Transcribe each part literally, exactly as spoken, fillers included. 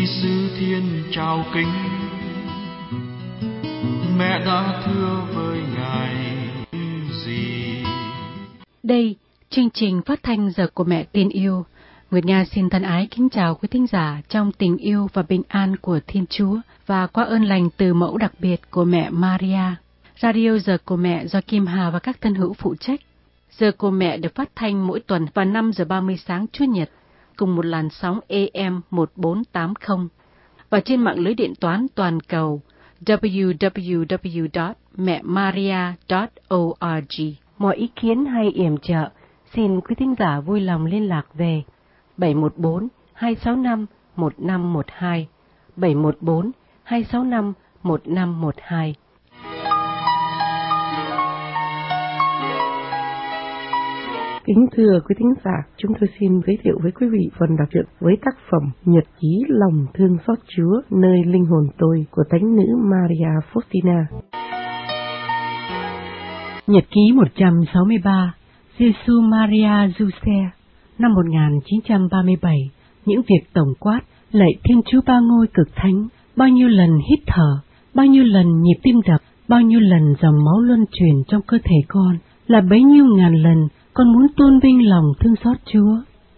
Giêsu Thiên trao kính, mẹ đã thưa với Ngài gì? Đây, chương trình phát thanh Giờ của Mẹ Tin Yêu. Nguyệt Nga xin thân ái kính chào quý thính giả trong tình yêu và bình an của Thiên Chúa và qua ơn lành từ mẫu đặc biệt của mẹ Maria. Radio Giờ của Mẹ do Kim Hà và các thân hữu phụ trách. Giờ của Mẹ được phát thanh mỗi tuần vào năm giờ ba mươi sáng Chủ nhật cùng một làn sóng A M một bốn tám không và trên mạng lưới điện toán toàn cầu w w w chấm mẹ maria chấm org. Mọi ý kiến hay yểm trợ, xin quý thính giả vui lòng liên lạc về bảy một bốn hai sáu năm một năm một hai, bảy một bốn hai sáu năm một năm một hai. Kính thưa quý thính giả, chúng tôi xin giới thiệu với quý vị phần đọc truyện với tác phẩm Nhật ký lòng thương xót Chúa nơi linh hồn tôi của Thánh nữ Maria Faustina. Nhật ký một trăm sáu mươi ba, Giêsu Maria Giuse, năm một nghìn chín trăm ba mươi bảy. Những việc tổng quát, lạy Thiên Chúa Ba Ngôi cực thánh, bao nhiêu lần hít thở, bao nhiêu lần nhịp tim đập, bao nhiêu lần dòng máu luân chuyển trong cơ thể con, là bấy nhiêu ngàn lần con muốn tôn vinh lòng thương xót Chúa.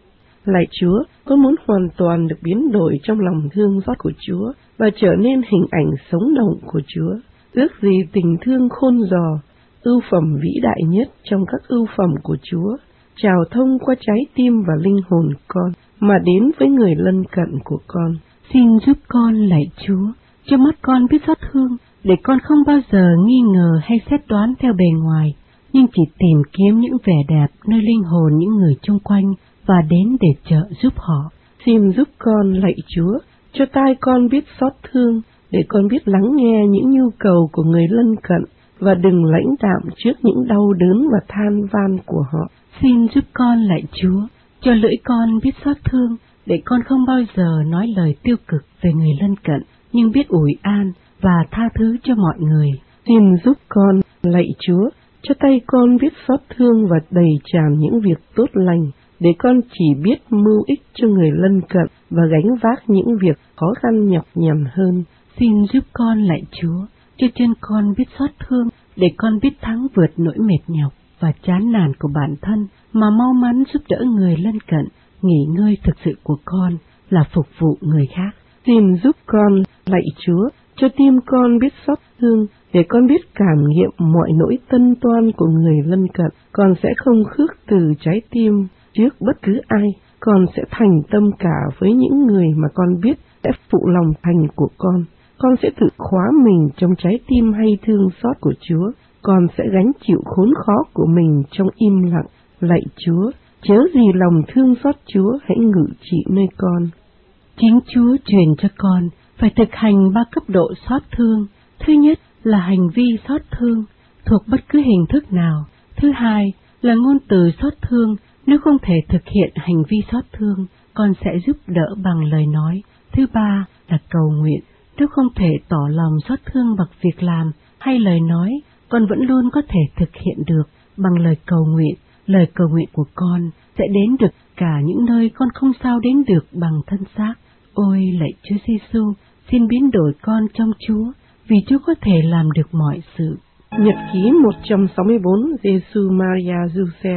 Lạy Chúa, con muốn hoàn toàn được biến đổi trong lòng thương xót của Chúa và trở nên hình ảnh sống động của Chúa. Ước gì tình thương khôn giò, ưu phẩm vĩ đại nhất trong các ưu phẩm của Chúa, trào thông qua trái tim và linh hồn con, mà đến với người lân cận của con. Xin giúp con, lạy Chúa, cho mắt con biết xót thương, để con không bao giờ nghi ngờ hay xét đoán theo bề ngoài, nhưng chỉ tìm kiếm những vẻ đẹp nơi linh hồn những người chung quanh và đến để trợ giúp họ. Xin giúp con, lạy Chúa, cho tai con biết xót thương, để con biết lắng nghe những nhu cầu của người lân cận và đừng lãnh đạm trước những đau đớn và than van của họ. Xin giúp con, lạy Chúa, cho lưỡi con biết xót thương, để con không bao giờ nói lời tiêu cực về người lân cận, nhưng biết ủi an và tha thứ cho mọi người. Xin giúp con, lạy Chúa, cho tay con biết xót thương và đầy tràn những việc tốt lành, để con chỉ biết mưu ích cho người lân cận và gánh vác những việc khó khăn nhọc nhằn hơn. Xin giúp con, lạy Chúa, cho chân con biết xót thương, để con biết thắng vượt nỗi mệt nhọc và chán nản của bản thân, mà mau mắn giúp đỡ người lân cận. Nghỉ ngơi thực sự của con là phục vụ người khác. Xin giúp con, lạy Chúa, cho tim con biết xót thương, để con biết cảm nghiệm mọi nỗi tân toan của người lân cận. Con sẽ không khước từ trái tim trước bất cứ ai. Con sẽ thành tâm cả với những người mà con biết sẽ phụ lòng thành của con. Con sẽ tự khóa mình trong trái tim hay thương xót của Chúa. Con sẽ gánh chịu khốn khó của mình trong im lặng. Lạy Chúa, chớ gì lòng thương xót Chúa hãy ngự trị nơi con. Chính Chúa truyền cho con phải thực hành ba cấp độ xót thương. Thứ nhất là hành vi xót thương thuộc bất cứ hình thức nào. Thứ hai là ngôn từ xót thương. Nếu không thể thực hiện hành vi xót thương, con sẽ giúp đỡ bằng lời nói. Thứ ba là cầu nguyện. Nếu không thể tỏ lòng xót thương bằng việc làm hay lời nói, con vẫn luôn có thể thực hiện được bằng lời cầu nguyện. Lời cầu nguyện của con sẽ đến được cả những nơi con không sao đến được bằng thân xác. Ôi lạy Chúa Giêsu, xin biến đổi con trong Chúa, vì Chúa có thể làm được mọi sự. Nhật ký một trăm sáu mươi bốn, Giêsu Maria Giuse,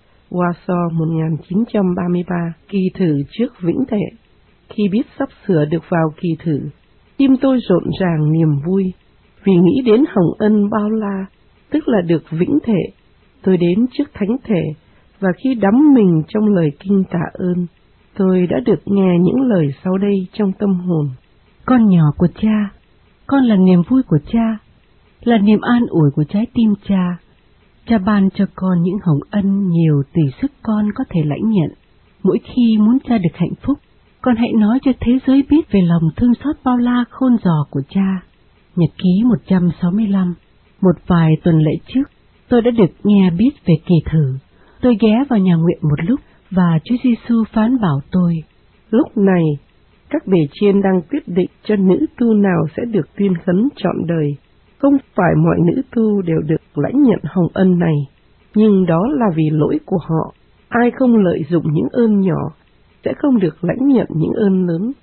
Warsaw một nghìn chín trăm ba mươi ba. Kỳ thử trước vĩnh thể. Khi biết sắp sửa được vào kỳ thử, tim tôi rộn ràng niềm vui, vì nghĩ đến hồng ân bao la, tức là được vĩnh thể. Tôi đến trước thánh thể, và khi đắm mình trong lời kinh tạ ơn, tôi đã được nghe những lời sau đây trong tâm hồn. Con nhỏ của cha, con là niềm vui của cha, là niềm an ủi của trái tim cha. Cha ban cho con những hồng ân nhiều tùy sức con có thể lãnh nhận. Mỗi khi muốn cha được hạnh phúc, con hãy nói cho thế giới biết về lòng thương xót bao la khôn giò của cha. Nhật ký một trăm sáu mươi lăm. Một vài tuần lễ trước, tôi đã được nghe biết về kỳ thử. Tôi ghé vào nhà nguyện một lúc và Chúa Giêsu phán bảo tôi: lúc này, các bề trên đang quyết định cho nữ tu nào sẽ được tuyên khấn trọn đời. Không phải mọi nữ tu đều được lãnh nhận hồng ân này, nhưng đó là vì lỗi của họ. Ai không lợi dụng những ơn nhỏ sẽ không được lãnh nhận những ơn lớn.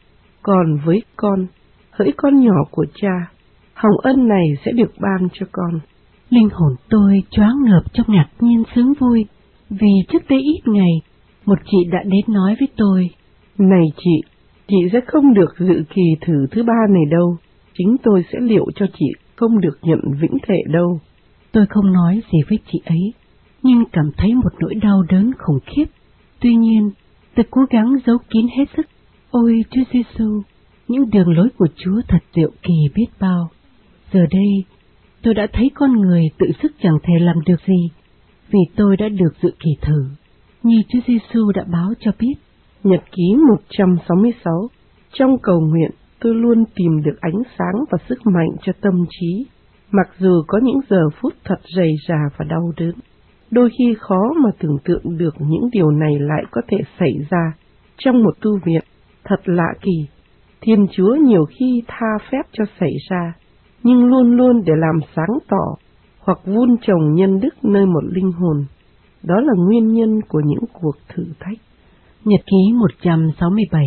Còn với con, hỡi con nhỏ của cha, hồng ân này sẽ được ban cho con. Linh hồn tôi choáng ngợp trong ngạc nhiên sướng vui, vì trước đây ít ngày, một chị đã đến nói với tôi: Này chị, chị sẽ không được dự kỳ thử thứ ba này đâu, chính tôi sẽ liệu cho chị không được nhận vĩnh thệ đâu. Tôi không nói gì với chị ấy, nhưng cảm thấy một nỗi đau đớn khủng khiếp. Tuy nhiên, tôi cố gắng giấu kín hết sức. Ôi Chúa Giêsu, những đường lối của Chúa thật diệu kỳ biết bao. Giờ đây, tôi đã thấy con người tự sức chẳng thể làm được gì, vì tôi đã được dự kỳ thử, như Chúa Giêsu đã báo cho biết. Nhật ký một trăm sáu mươi sáu. Trong cầu nguyện, tôi luôn tìm được ánh sáng và sức mạnh cho tâm trí, mặc dù có những giờ phút thật rầy rà và đau đớn. Đôi khi khó mà tưởng tượng được những điều này lại có thể xảy ra trong một tu viện. Thật lạ kỳ, Thiên Chúa nhiều khi tha phép cho xảy ra, nhưng luôn luôn để làm sáng tỏ hoặc vun trồng nhân đức nơi một linh hồn. Đó là nguyên nhân của những cuộc thử thách. Nhật ký một trăm sáu mươi bảy.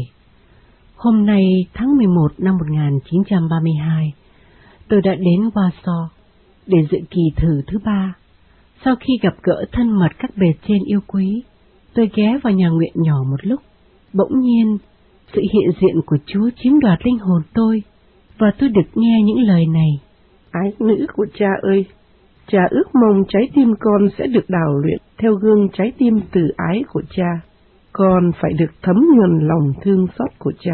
Hôm nay tháng mười một năm một nghìn chín trăm ba mươi hai, tôi đã đến Warsaw để dự kỳ thử thứ ba. Sau khi gặp gỡ thân mật các bề trên yêu quý, tôi ghé vào nhà nguyện nhỏ một lúc. Bỗng nhiên, sự hiện diện của Chúa chiếm đoạt linh hồn tôi, và tôi được nghe những lời này: Ái nữ của cha ơi, cha ước mong trái tim con sẽ được đào luyện theo gương trái tim từ ái của cha. Con phải được thấm nhuần lòng thương xót của cha.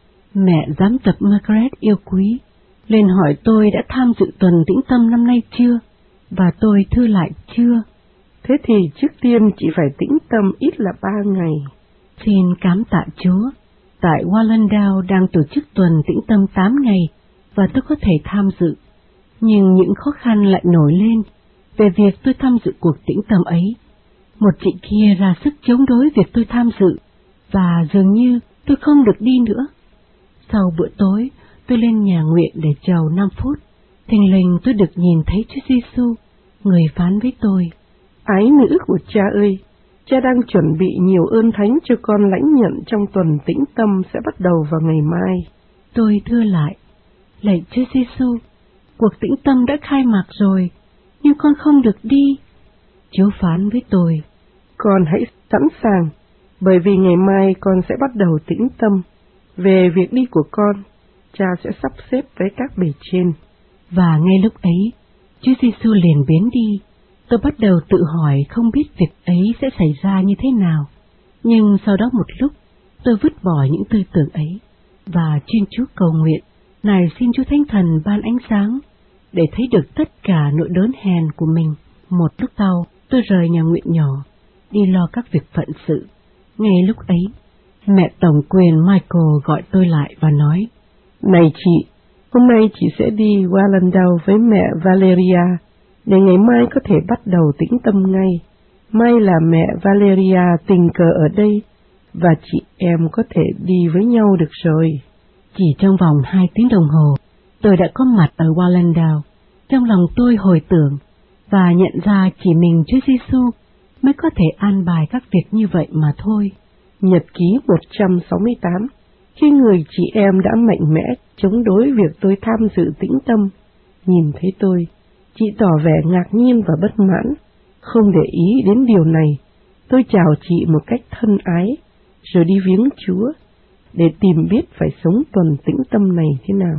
Mẹ giám tập Margaret yêu quý lên hỏi tôi đã tham dự tuần tĩnh tâm năm nay chưa, và tôi thưa lại chưa. Thế thì trước tiên chị phải tĩnh tâm ít là ba ngày. Xin cám tạ Chúa, tại Wallandau đang tổ chức tuần tĩnh tâm tám ngày, và tôi có thể tham dự. Nhưng những khó khăn lại nổi lên về việc tôi tham dự cuộc tĩnh tâm ấy. Một chị kia ra sức chống đối việc tôi tham dự, và dường như tôi không được đi nữa. Sau bữa tối, tôi lên nhà nguyện để chầu năm phút. Thình lình tôi được nhìn thấy Chúa Giêsu, người phán với tôi: Ái nữ của cha ơi, cha đang chuẩn bị nhiều ơn thánh cho con lãnh nhận trong tuần tĩnh tâm sẽ bắt đầu vào ngày mai. Tôi thưa lại: Lạy Chúa Giêsu, cuộc tĩnh tâm đã khai mạc rồi, nhưng con không được đi. Chúa phán với tôi: Con hãy sẵn sàng, bởi vì ngày mai con sẽ bắt đầu tĩnh tâm. Về việc đi của con, cha sẽ sắp xếp với các bề trên. Và ngay lúc ấy, Chúa Giêsu liền biến đi. Tôi bắt đầu tự hỏi không biết việc ấy sẽ xảy ra như thế nào. Nhưng sau đó một lúc, tôi vứt bỏ những tư tưởng ấy, và chuyên chú cầu nguyện, này xin Chúa Thánh Thần ban ánh sáng, để thấy được tất cả nỗi đớn hèn của mình. Một lúc sau, tôi rời nhà nguyện nhỏ, đi lo các việc phận sự. Ngay lúc ấy, mẹ tổng quyền Michael gọi tôi lại và nói: Này chị, hôm nay chị sẽ đi Wallandau với mẹ Valeria, để ngày mai có thể bắt đầu tĩnh tâm ngay. May là mẹ Valeria tình cờ ở đây, và chị em có thể đi với nhau được rồi. Chỉ trong vòng hai tiếng đồng hồ, tôi đã có mặt ở Wallandau. Trong lòng tôi hồi tưởng và nhận ra chỉ mình Chúa Giêsu mới có thể an bài các việc như vậy mà thôi. Nhật ký một trăm sáu mươi tám. Khi người chị em đã mạnh mẽ chống đối việc tôi tham dự tĩnh tâm, nhìn thấy tôi, chị tỏ vẻ ngạc nhiên và bất mãn. Không để ý đến điều này, tôi chào chị một cách thân ái, rồi đi viếng Chúa, để tìm biết phải sống tuần tĩnh tâm này thế nào.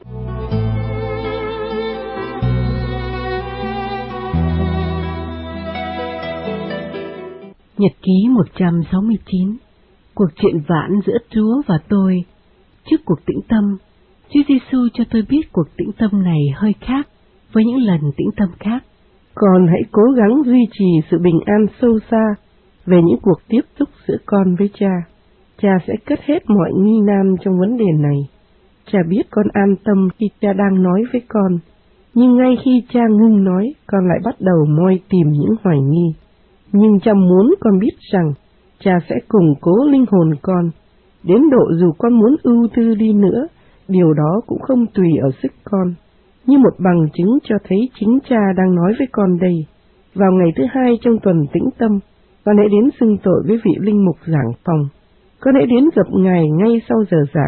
Nhật ký một trăm sáu mươi chín. Cuộc chuyện vãn giữa Chúa và tôi. Trước cuộc tĩnh tâm, Chúa Giêsu cho tôi biết cuộc tĩnh tâm này hơi khác với những lần tĩnh tâm khác. Con hãy cố gắng duy trì sự bình an sâu xa về những cuộc tiếp xúc giữa con với cha. Cha sẽ cất hết mọi nghi nan trong vấn đề này. Cha biết con an tâm khi cha đang nói với con, nhưng ngay khi cha ngưng nói, con lại bắt đầu moi tìm những hoài nghi. Nhưng cha muốn con biết rằng cha sẽ củng cố linh hồn con, đến độ dù con muốn ưu tư đi nữa, điều đó cũng không tùy ở sức con. Như một bằng chứng cho thấy chính cha đang nói với con đây. Vào ngày thứ hai trong tuần tĩnh tâm, con hãy đến xưng tội với vị linh mục giảng phòng. Con hãy đến gặp ngài ngay sau giờ giảng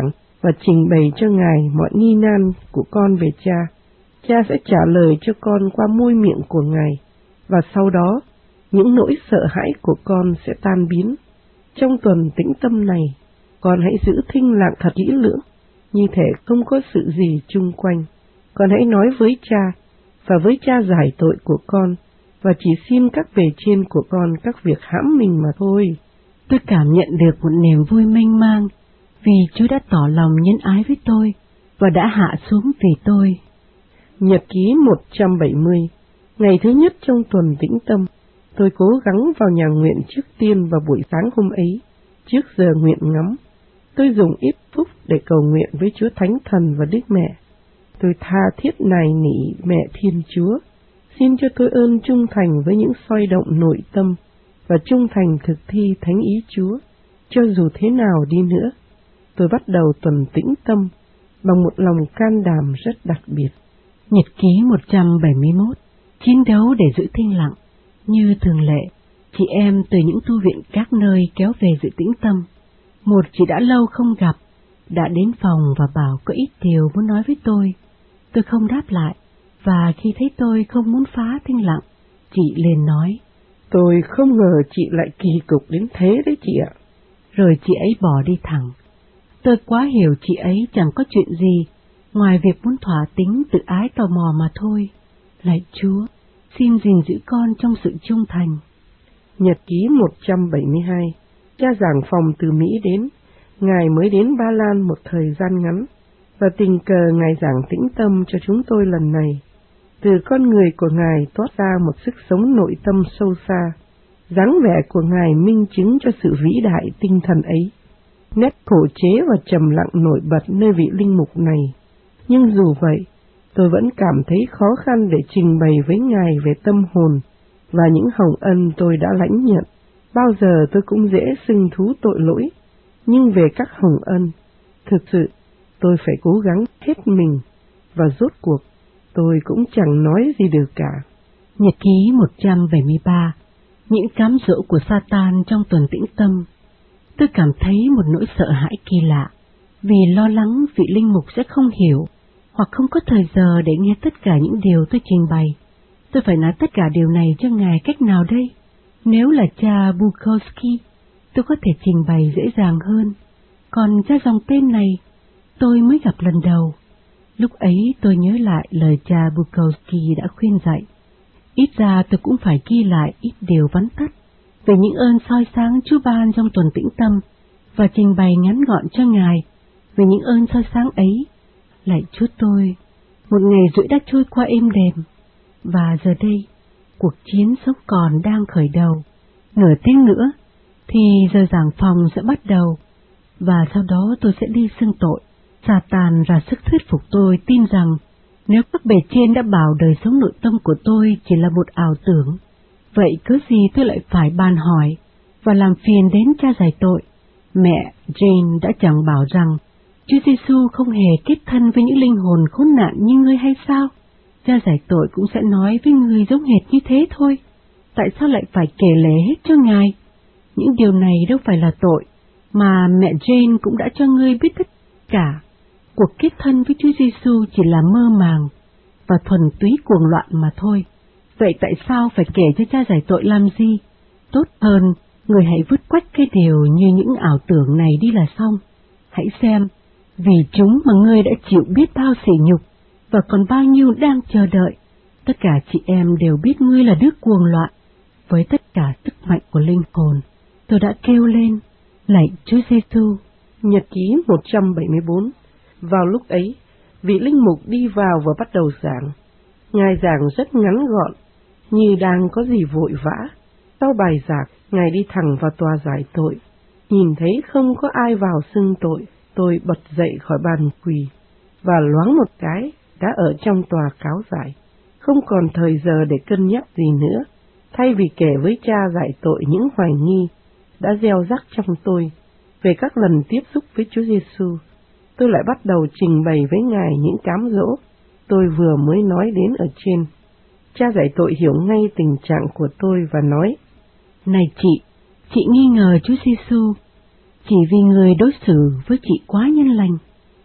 và trình bày cho Ngài mọi nghi nan của con về Cha. Cha sẽ trả lời cho con qua môi miệng của Ngài, và sau đó những nỗi sợ hãi của con sẽ tan biến. Trong tuần tĩnh tâm này, con hãy giữ thinh lặng thật kỹ lưỡng, như thể không có sự gì chung quanh. Con hãy nói với Cha, và với Cha giải tội của con, và chỉ xin các bề trên của con các việc hãm mình mà thôi. Tôi cảm nhận được một niềm vui mênh mang, vì Chúa đã tỏ lòng nhân ái với tôi, và đã hạ xuống vì tôi. Nhật ký một trăm bảy mươi. Ngày thứ nhất trong tuần tĩnh tâm, tôi cố gắng vào nhà nguyện trước tiên vào buổi sáng hôm ấy, trước giờ nguyện ngắm. Tôi dùng ít phút để cầu nguyện với Chúa Thánh Thần và Đức Mẹ. Tôi tha thiết nài nỉ Mẹ Thiên Chúa, xin cho tôi ơn trung thành với những soi động nội tâm và trung thành thực thi thánh ý Chúa. Cho dù thế nào đi nữa, tôi bắt đầu tuần tĩnh tâm bằng một lòng can đảm rất đặc biệt. Nhật ký một trăm bảy mươi mốt. Chiến đấu để giữ thinh lặng. Như thường lệ, chị em từ những tu viện các nơi kéo về dự tĩnh tâm. Một chị đã lâu không gặp, đã đến phòng và bảo có ít điều muốn nói với tôi. Tôi không đáp lại, và khi thấy tôi không muốn phá thinh lặng, chị liền nói: Tôi không ngờ chị lại kỳ cục đến thế đấy chị ạ. Rồi chị ấy bỏ đi thẳng. Tôi quá hiểu chị ấy chẳng có chuyện gì, ngoài việc muốn thỏa tính tự ái tò mò mà thôi. Lạy Chúa, xin gìn giữ con trong sự trung thành. Nhật ký một trăm bảy mươi hai. Cha giảng phòng từ Mỹ đến, Ngài mới đến Ba Lan một thời gian ngắn, và tình cờ Ngài giảng tĩnh tâm cho chúng tôi lần này. Từ con người của Ngài toát ra một sức sống nội tâm sâu xa, dáng vẻ của Ngài minh chứng cho sự vĩ đại tinh thần ấy. Nét khổ chế và trầm lặng nổi bật nơi vị linh mục này. Nhưng dù vậy, tôi vẫn cảm thấy khó khăn để trình bày với Ngài về tâm hồn và những hồng ân tôi đã lãnh nhận. Bao giờ tôi cũng dễ xưng thú tội lỗi, nhưng về các hồng ân, thực sự tôi phải cố gắng hết mình, và rốt cuộc tôi cũng chẳng nói gì được cả. Nhật ký một trăm bảy mươi ba. Những cám dỗ của Satan trong tuần tĩnh tâm. Tôi cảm thấy một nỗi sợ hãi kỳ lạ, vì lo lắng vị linh mục sẽ không hiểu, hoặc không có thời giờ để nghe tất cả những điều tôi trình bày. Tôi phải nói tất cả điều này cho Ngài cách nào đây? Nếu là cha Bukowski, tôi có thể trình bày dễ dàng hơn. Còn cha dòng tên này, tôi mới gặp lần đầu. Lúc ấy tôi nhớ lại lời cha Bukowski đã khuyên dạy. Ít ra tôi cũng phải ghi lại ít điều vắn tắt về những ơn soi sáng Chúa ban trong tuần tĩnh tâm, và trình bày ngắn gọn cho Ngài về những ơn soi sáng ấy. Lạy Chúa tôi, một ngày rưỡi đã trôi qua êm đềm, và giờ đây, cuộc chiến sống còn đang khởi đầu. Nửa tiếng nữa, thì giờ giảng phòng sẽ bắt đầu, và sau đó tôi sẽ đi xưng tội. Satan ra sức thuyết phục tôi tin rằng nếu các bề trên đã bảo đời sống nội tâm của tôi chỉ là một ảo tưởng, vậy cớ gì tôi lại phải bàn hỏi và làm phiền đến cha giải tội? Mẹ Jane đã chẳng bảo rằng Chúa Giêsu không hề kết thân với những linh hồn khốn nạn như ngươi hay sao? Cha giải tội cũng sẽ nói với ngươi giống hệt như thế thôi. Tại sao lại phải kể lể hết cho Ngài? Những điều này đâu phải là tội, mà mẹ Jane cũng đã cho ngươi biết tất cả. Cuộc kết thân với Chúa Giêsu chỉ là mơ màng và thuần túy cuồng loạn mà thôi. Vậy tại sao phải kể cho cha giải tội làm gì? Tốt hơn, người hãy vứt quách cái điều như những ảo tưởng này đi là xong. Hãy xem, vì chúng mà ngươi đã chịu biết bao sỉ nhục, và còn bao nhiêu đang chờ đợi. Tất cả chị em đều biết ngươi là đứa cuồng loạn. Với tất cả sức mạnh của linh hồn, tôi đã kêu lên: lạy Chúa Giêsu. Nhật ký một trăm bảy mươi bốn. Vào lúc ấy, vị linh mục đi vào và bắt đầu giảng. Ngài giảng rất ngắn gọn, như đang có gì vội vã. Sau bài giảng, Ngài đi thẳng vào tòa giải tội. Nhìn thấy không có ai vào xưng tội, tôi bật dậy khỏi bàn quỳ, và loáng một cái đã ở trong tòa cáo giải. Không còn thời giờ để cân nhắc gì nữa. Thay vì kể với cha giải tội những hoài nghi đã gieo rắc trong tôi về các lần tiếp xúc với Chúa Giêsu, tôi lại bắt đầu trình bày với Ngài những cám dỗ tôi vừa mới nói đến ở trên. Cha giải tội hiểu ngay tình trạng của tôi và nói: Này chị, chị nghi ngờ Chúa Giêsu chỉ vì người đối xử với chị quá nhân lành.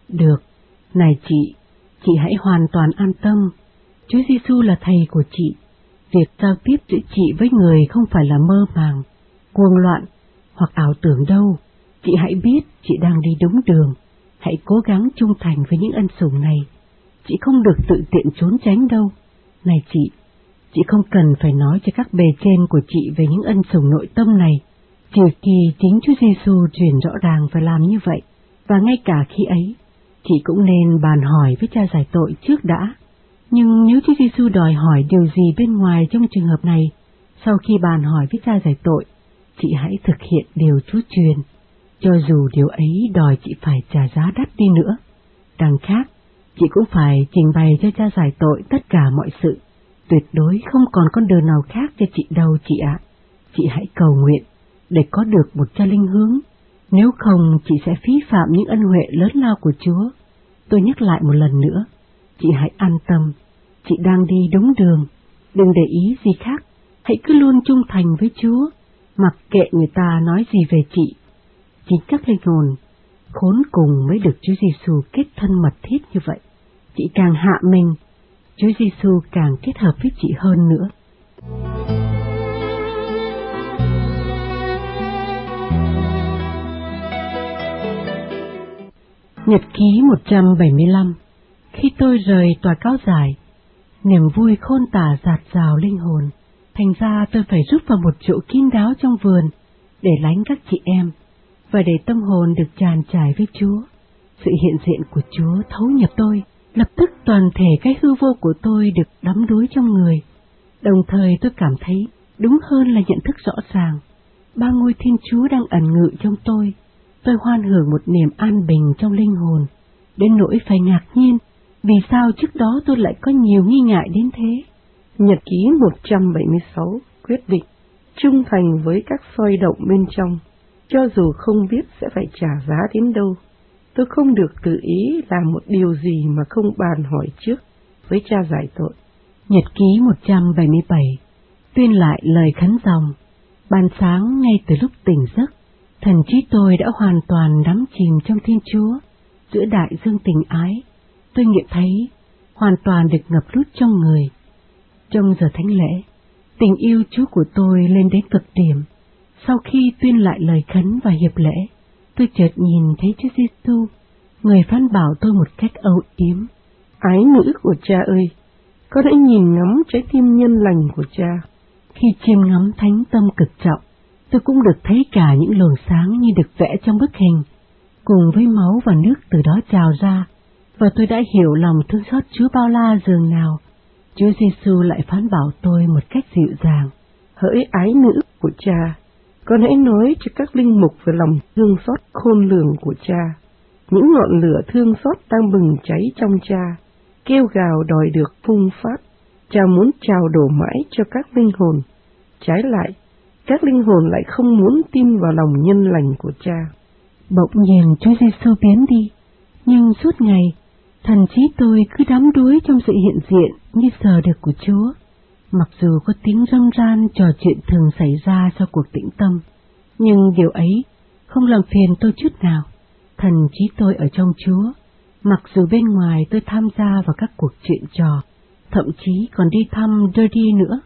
Được, này chị, chị hãy hoàn toàn an tâm. Chúa Giêsu là thầy của chị. Việc giao tiếp giữa chị với người không phải là mơ màng, cuồng loạn hoặc ảo tưởng đâu. Chị hãy biết chị đang đi đúng đường. Hãy cố gắng trung thành với những ân sủng này. Chị không được tự tiện trốn tránh đâu. Này chị, chị không cần phải nói cho các bề trên của chị về những ân sủng nội tâm này, trừ khi chính Chúa Giêsu truyền rõ ràng phải làm như vậy. Và ngay cả khi ấy, chị cũng nên bàn hỏi với cha giải tội trước đã. Nhưng nếu Chúa Giêsu đòi hỏi điều gì bên ngoài trong trường hợp này, sau khi bàn hỏi với cha giải tội, chị hãy thực hiện điều Chúa truyền, cho dù điều ấy đòi chị phải trả giá đắt đi nữa. Đằng khác, chị cũng phải trình bày cho cha giải tội tất cả mọi sự. Tuyệt đối không còn con đường nào khác cho chị đâu chị ạ. Chị hãy cầu nguyện để có được một cha linh hướng. Nếu không, chị sẽ phí phạm những ân huệ lớn lao của Chúa. Tôi nhắc lại một lần nữa, chị hãy an tâm, chị đang đi đúng đường. Đừng để ý gì khác, hãy cứ luôn trung thành với Chúa, mặc kệ người ta nói gì về chị. Chính các linh hồn khốn cùng mới được Chúa Giêsu kết thân mật thiết như vậy. Chị càng hạ mình, Chúa Giêsu càng kết hợp với chị hơn nữa. Nhật ký một trăm bảy mươi lăm. Khi tôi rời tòa cáo giải, niềm vui khôn tả dạt dào linh hồn. Thành ra tôi phải rút vào một chỗ kín đáo trong vườn để lánh các chị em và để tâm hồn được tràn trải với Chúa. Sự hiện diện của Chúa thấu nhập tôi, lập tức toàn thể cái hư vô của tôi được đắm đuối trong người. Đồng thời tôi cảm thấy, đúng hơn là nhận thức rõ ràng, ba ngôi Thiên Chúa đang ẩn ngự trong tôi. Tôi hoan hưởng một niềm an bình trong linh hồn, đến nỗi phải ngạc nhiên, vì sao trước đó tôi lại có nhiều nghi ngại đến thế. Nhật ký một trăm bảy mươi sáu. Quyết định trung thành với các soi động bên trong, cho dù không biết sẽ phải trả giá đến đâu. Tôi không được tự ý làm một điều gì mà không bàn hỏi trước với cha giải tội. Nhật ký một trăm bảy mươi bảy. Tuyên lại lời khấn dòng. Ban sáng ngay từ lúc tỉnh giấc, thần trí tôi đã hoàn toàn đắm chìm trong Thiên Chúa. Giữa đại dương tình ái, tôi nghiệm thấy hoàn toàn được ngập lút trong người. Trong giờ thánh lễ, tình yêu Chúa của tôi lên đến cực điểm. Sau khi tuyên lại lời khấn và hiệp lễ, tôi chợt nhìn thấy Chúa Giêsu, người phán bảo tôi một cách âu yếm: Ái nữ của cha ơi, con hãy nhìn ngắm trái tim nhân lành của cha. Khi chiêm ngắm thánh tâm cực trọng, tôi cũng được thấy cả những luồng sáng như được vẽ trong bức hình, cùng với máu và nước từ đó trào ra, và tôi đã hiểu lòng thương xót Chúa bao la dường nào. Chúa Giêsu lại phán bảo tôi một cách dịu dàng: Hỡi ái nữ của cha, con hãy nói cho các linh mục về lòng thương xót khôn lường của cha. Những ngọn lửa thương xót đang bừng cháy trong cha, kêu gào đòi được phung phát. Cha muốn trào đổ mãi cho các linh hồn. Trái lại, các linh hồn lại không muốn tin vào lòng nhân lành của cha. Bỗng nhiên Chúa Giêsu biến đi, nhưng suốt ngày, thần trí tôi cứ đắm đuối trong sự hiện diện như sờ được của Chúa. Mặc dù có tiếng râm ran trò chuyện thường xảy ra sau cuộc tĩnh tâm, nhưng điều ấy không làm phiền tôi chút nào. Thần trí tôi ở trong Chúa, mặc dù bên ngoài tôi tham gia vào các cuộc chuyện trò, thậm chí còn đi thăm Dirty nữa.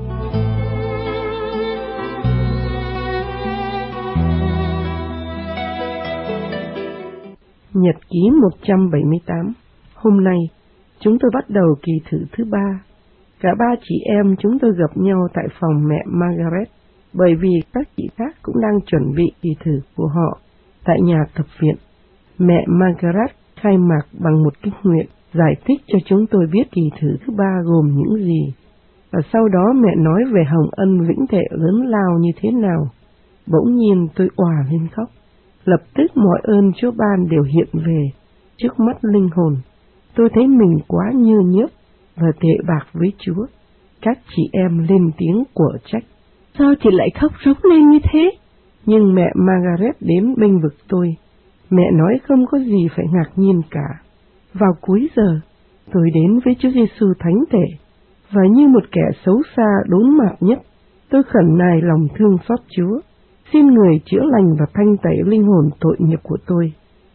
Nhật ký một trăm bảy mươi tám. Hôm nay, chúng tôi bắt đầu kỳ thử thứ ba. Cả ba chị em chúng tôi gặp nhau tại phòng mẹ Margaret, bởi vì các chị khác cũng đang chuẩn bị kỳ thử của họ tại nhà tập viện. Mẹ Margaret khai mạc bằng một kinh nguyện, giải thích cho chúng tôi biết kỳ thử thứ ba gồm những gì, và sau đó mẹ nói về hồng ân vĩnh thệ lớn lao như thế nào. Bỗng nhiên tôi òa lên khóc. Lập tức mọi ơn Chúa ban đều hiện về trước mắt linh hồn. Tôi thấy mình quá nhơ nhớp và tệ bạc với Chúa. Các chị em lên tiếng của trách: Sao chị lại khóc rống lên như thế? Nhưng mẹ Margaret đến bênh vực tôi. Mẹ nói không có gì phải ngạc nhiên cả. Vào cuối giờ, tôi đến với Chúa Giêsu thánh thể, và như một kẻ xấu xa đốn mạt nhất, tôi khẩn nài lòng thương xót Chúa, xin Người chữa lành và thanh tẩy linh hồn tội nghiệp của tôi.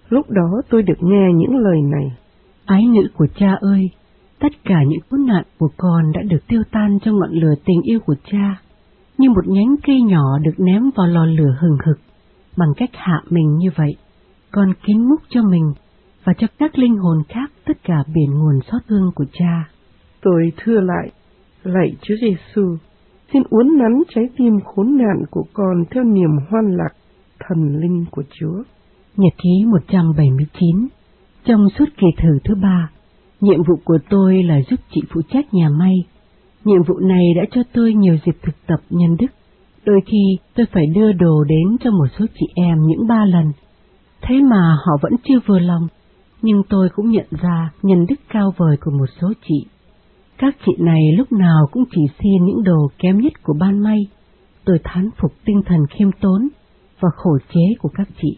Lúc đó tôi được nghe những lời này: Ái nữ của Cha ơi, tất cả những khốn nạn của con đã được tiêu tan trong ngọn lửa tình yêu của Cha, như một nhánh cây nhỏ được ném vào lò lửa hừng hực. Bằng cách hạ mình như vậy, con kính múc cho mình và cho các linh hồn khác tất cả biển nguồn xót thương của Cha. Tôi thưa lại: Lạy Chúa Giêsu, xin uốn nắn trái tim khốn nạn của con theo niềm hoan lạc thần linh của Chúa. Nhật ký một trăm bảy mươi chín. Trong suốt kỳ thử thứ ba, nhiệm vụ của tôi là giúp chị phụ trách nhà may. Nhiệm vụ này đã cho tôi nhiều dịp thực tập nhân đức. Đôi khi tôi phải đưa đồ đến cho một số chị em những ba lần. Thế mà họ vẫn chưa vừa lòng, nhưng tôi cũng nhận ra nhân đức cao vời của một số chị. Các chị này lúc nào cũng chỉ xin những đồ kém nhất của ban may. Tôi thán phục tinh thần khiêm tốn và khổ chế của các chị.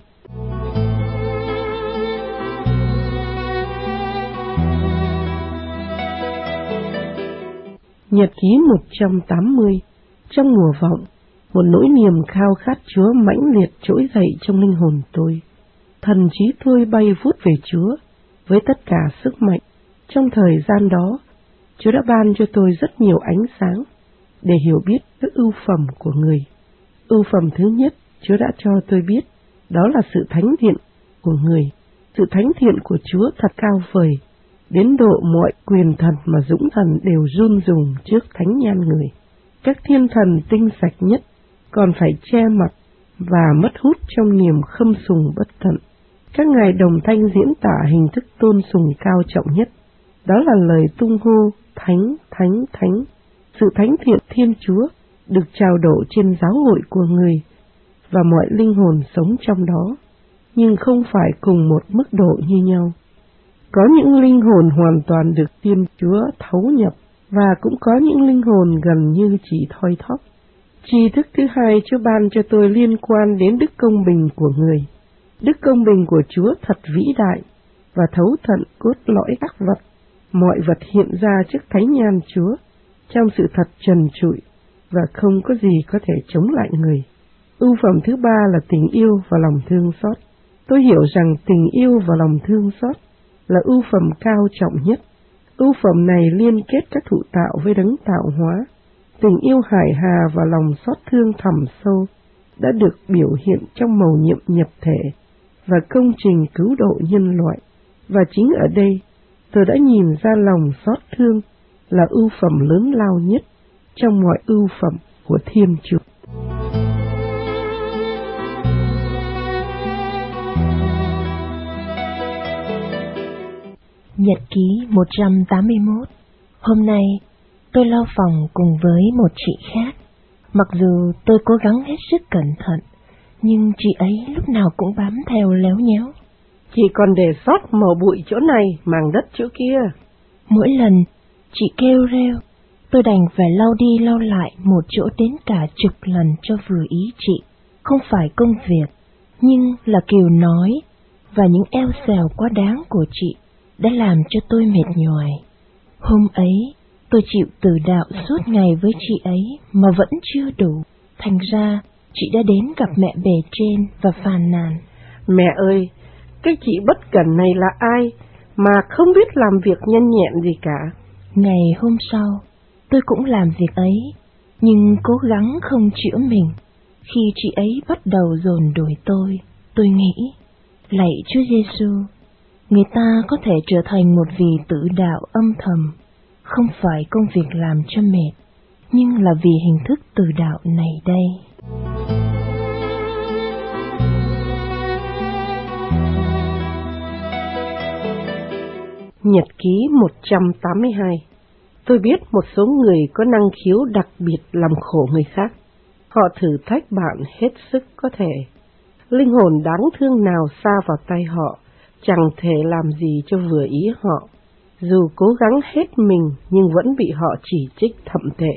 Nhật ký một trăm tám mươi. Trong mùa vọng, một nỗi niềm khao khát Chúa mãnh liệt trỗi dậy trong linh hồn tôi. Thần trí tôi bay vút về Chúa với tất cả sức mạnh. Trong thời gian đó, Chúa đã ban cho tôi rất nhiều ánh sáng để hiểu biết các ưu phẩm của người. Ưu phẩm thứ nhất Chúa đã cho tôi biết, đó là sự thánh thiện của người. Sự thánh thiện của Chúa thật cao vời, đến độ mọi quyền thần mà dũng thần đều run rùng trước thánh nhan người. Các thiên thần tinh sạch nhất còn phải che mặt và mất hút trong niềm khâm sùng bất tận. Các ngài đồng thanh diễn tả hình thức tôn sùng cao trọng nhất, đó là lời tung hô thánh, thánh, thánh. Sự thánh thiện Thiên Chúa được trao đổ trên giáo hội của người và mọi linh hồn sống trong đó, nhưng không phải cùng một mức độ như nhau. Có những linh hồn hoàn toàn được Thiên Chúa thấu nhập, và cũng có những linh hồn gần như chỉ thoi thóp. Tri thức thứ hai Chúa ban cho tôi liên quan đến đức công bình của người. Đức công bình của Chúa thật vĩ đại và thấu tận cốt lõi các vật. Mọi vật hiện ra trước thánh nhan Chúa trong sự thật trần trụi và không có gì có thể chống lại người. Ưu phẩm thứ ba là tình yêu và lòng thương xót. Tôi hiểu rằng tình yêu và lòng thương xót là ưu phẩm cao trọng nhất. Ưu phẩm này liên kết các thụ tạo với đấng tạo hóa. Tình yêu hải hà và lòng xót thương thẳm sâu đã được biểu hiện trong mầu nhiệm nhập thể và công trình cứu độ nhân loại. Và chính ở đây, tôi đã nhìn ra lòng xót thương là ưu phẩm lớn lao nhất trong mọi ưu phẩm của Thiên Chúa. Nhật ký một trăm tám mươi mốt. Hôm nay, tôi lau phòng cùng với một chị khác. Mặc dù tôi cố gắng hết sức cẩn thận, nhưng chị ấy lúc nào cũng bám theo léo nhéo. Chị còn để sót màu bụi chỗ này, màng đất chỗ kia. Mỗi lần chị kêu reo, tôi đành phải lau đi lau lại một chỗ đến cả chục lần cho vừa ý chị. Không phải công việc, nhưng là kiểu nói và những eo xèo quá đáng của chị đã làm cho tôi mệt nhoài. Hôm ấy, tôi chịu từ đạo suốt ngày với chị ấy mà vẫn chưa đủ. Thành ra, chị đã đến gặp mẹ bề trên và phàn nàn. Mẹ ơi, cái chị bất cẩn này là ai mà không biết làm việc nhanh nhẹn gì cả. Ngày hôm sau, tôi cũng làm việc ấy, nhưng cố gắng không chữa mình. Khi chị ấy bắt đầu dồn đuổi tôi, tôi nghĩ, lạy Chúa Giêsu, người ta có thể trở thành một vị tử đạo âm thầm, không phải công việc làm cho mệt, nhưng là vì hình thức tử đạo này đây. Nhật ký một trăm tám mươi hai. Tôi biết một số người có năng khiếu đặc biệt làm khổ người khác. Họ thử thách bạn hết sức có thể. Linh hồn đáng thương nào sa vào tay họ, chẳng thể làm gì cho vừa ý họ. Dù cố gắng hết mình nhưng vẫn bị họ chỉ trích thậm tệ.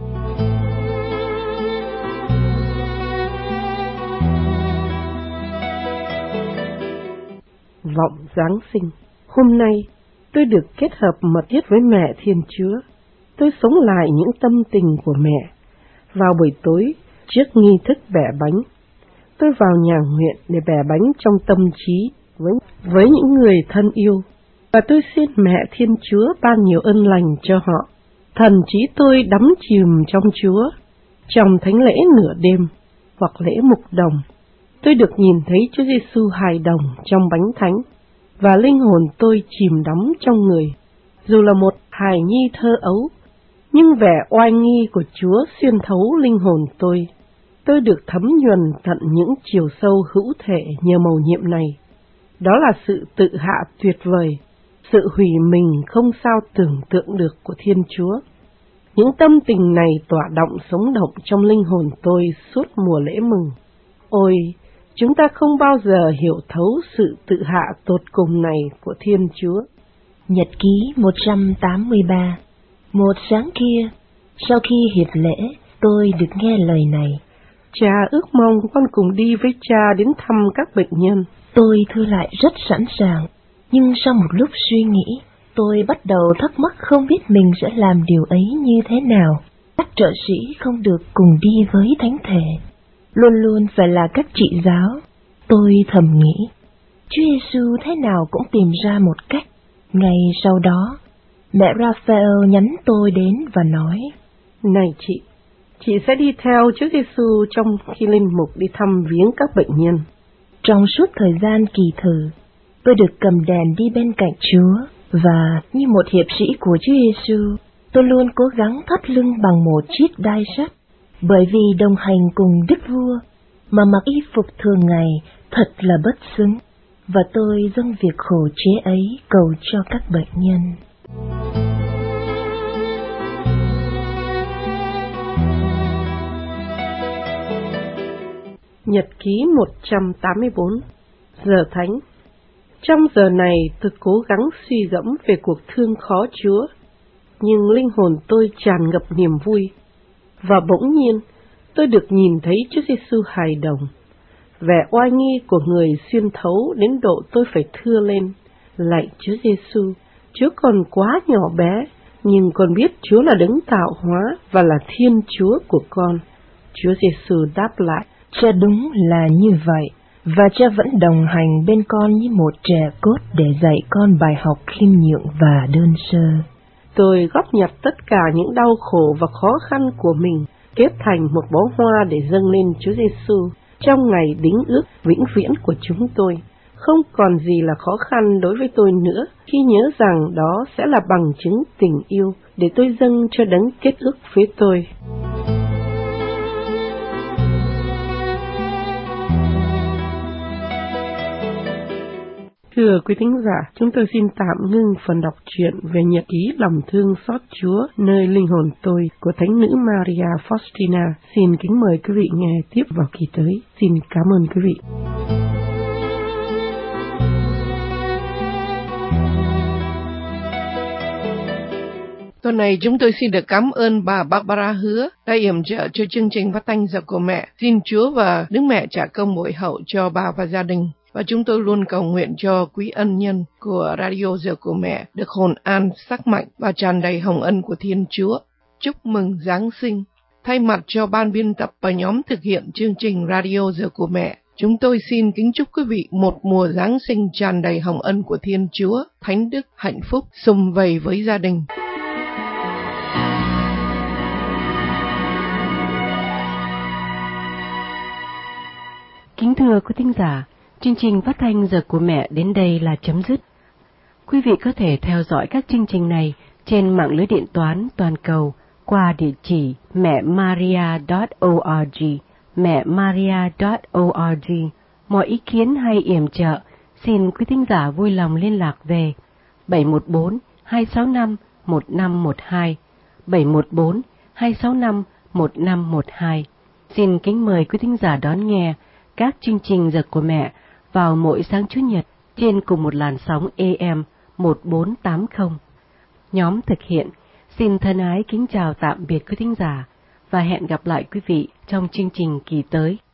Vọng Giáng sinh. Hôm nay, tôi được kết hợp mật thiết với mẹ Thiên Chúa. Tôi sống lại những tâm tình của mẹ. Vào buổi tối, trước nghi thức bẻ bánh, tôi vào nhà nguyện để bẻ bánh trong tâm trí với, với những người thân yêu. Và tôi xin Mẹ Thiên Chúa ban nhiều ơn lành cho họ. Thần trí tôi đắm chìm trong Chúa. Trong thánh lễ nửa đêm hoặc lễ mục đồng, tôi được nhìn thấy Chúa Giêsu hài đồng trong bánh thánh, và linh hồn tôi chìm đắm trong Người. Dù là một hài nhi thơ ấu, nhưng vẻ oai nghi của Chúa xuyên thấu linh hồn tôi. Tôi được thấm nhuần tận những chiều sâu hữu thể nhờ mầu nhiệm này. Đó là sự tự hạ tuyệt vời, sự hủy mình không sao tưởng tượng được của Thiên Chúa. Những tâm tình này tỏa động sống động trong linh hồn tôi suốt mùa lễ mừng. Ôi, chúng ta không bao giờ hiểu thấu sự tự hạ tột cùng này của Thiên Chúa. Nhật ký một trăm tám mươi ba. Một sáng kia, sau khi hiệp lễ, tôi được nghe lời này: Cha ước mong con cùng đi với cha đến thăm các bệnh nhân. Tôi thưa lại rất sẵn sàng, nhưng sau một lúc suy nghĩ, tôi bắt đầu thắc mắc không biết mình sẽ làm điều ấy như thế nào. Các trợ sĩ không được cùng đi với thánh thể, luôn luôn phải là các chị giáo. Tôi thầm nghĩ, Chúa Giêsu thế nào cũng tìm ra một cách. Ngay sau đó, mẹ Raphael nhắn tôi đến và nói: Này chị, chị sẽ đi theo Chúa Giêsu trong khi linh mục đi thăm viếng các bệnh nhân. Trong suốt thời gian kỳ thử, tôi được cầm đèn đi bên cạnh Chúa, và như một hiệp sĩ của Chúa Giêsu, tôi luôn cố gắng thắt lưng bằng một chiếc đai sắt, bởi vì đồng hành cùng Đức Vua mà mặc y phục thường ngày thật là bất xứng, và tôi dâng việc khổ chế ấy cầu cho các bệnh nhân. Nhật ký một trăm tám mươi bốn. Giờ Thánh. Trong giờ này tôi cố gắng suy gẫm về cuộc thương khó Chúa, nhưng linh hồn tôi tràn ngập niềm vui. Và bỗng nhiên, tôi được nhìn thấy Chúa Giêsu hài đồng. Vẻ oai nghi của Người xuyên thấu đến độ tôi phải thưa lên: Lạy Chúa Giêsu, Chúa còn quá nhỏ bé, nhưng con biết Chúa là đấng tạo hóa và là Thiên Chúa của con. Chúa Giêsu đáp lại: Cha đúng là như vậy, và cha vẫn đồng hành bên con như một trẻ cốt để dạy con bài học khiêm nhượng và đơn sơ. Tôi góp nhặt tất cả những đau khổ và khó khăn của mình, kết thành một bó hoa để dâng lên Chúa Giêsu trong ngày đính ước vĩnh viễn của chúng tôi. Không còn gì là khó khăn đối với tôi nữa khi nhớ rằng đó sẽ là bằng chứng tình yêu để tôi dâng cho đấng kết ước với tôi. Thưa quý thính giả, chúng tôi xin tạm ngưng phần đọc truyện về nhật ký lòng thương xót Chúa nơi linh hồn tôi của Thánh nữ Maria Faustina. Xin kính mời quý vị nghe tiếp vào kỳ tới. Xin cảm ơn quý vị. Tuần này chúng tôi xin được cảm ơn bà Barbara Hứa đã yểm trợ cho chương trình phát thanh Giờ của Mẹ. Xin Chúa và Đức Mẹ trả công bội hậu cho bà và gia đình. Và chúng tôi luôn cầu nguyện cho quý ân nhân của Radio Giờ của Mẹ được hồn an, sắc mạnh và tràn đầy hồng ân của Thiên Chúa. Chúc mừng Giáng sinh. Thay mặt cho ban biên tập và nhóm thực hiện chương trình Radio Giờ của Mẹ, chúng tôi xin kính chúc quý vị một mùa Giáng sinh tràn đầy hồng ân của Thiên Chúa, thánh đức, hạnh phúc, sum vầy với gia đình. Kính thưa quý thính giả, chương trình phát thanh Giờ của Mẹ đến đây là chấm dứt. Quý vị có thể theo dõi các chương trình này trên mạng lưới điện toán toàn cầu qua địa chỉ mẹ maria chấm org, mẹ maria chấm org. Mọi ý kiến hay yểm trợ, xin quý thính giả vui lòng liên lạc về bảy một bốn hai sáu năm một năm một hai, bảy một bốn hai sáu năm một năm một hai. Xin kính mời quý thính giả đón nghe các chương trình Giờ của Mẹ vào mỗi sáng Chủ nhật trên cùng một làn sóng A M một bốn tám không. Nhóm thực hiện xin thân ái kính chào tạm biệt quý thính giả và hẹn gặp lại quý vị trong chương trình kỳ tới.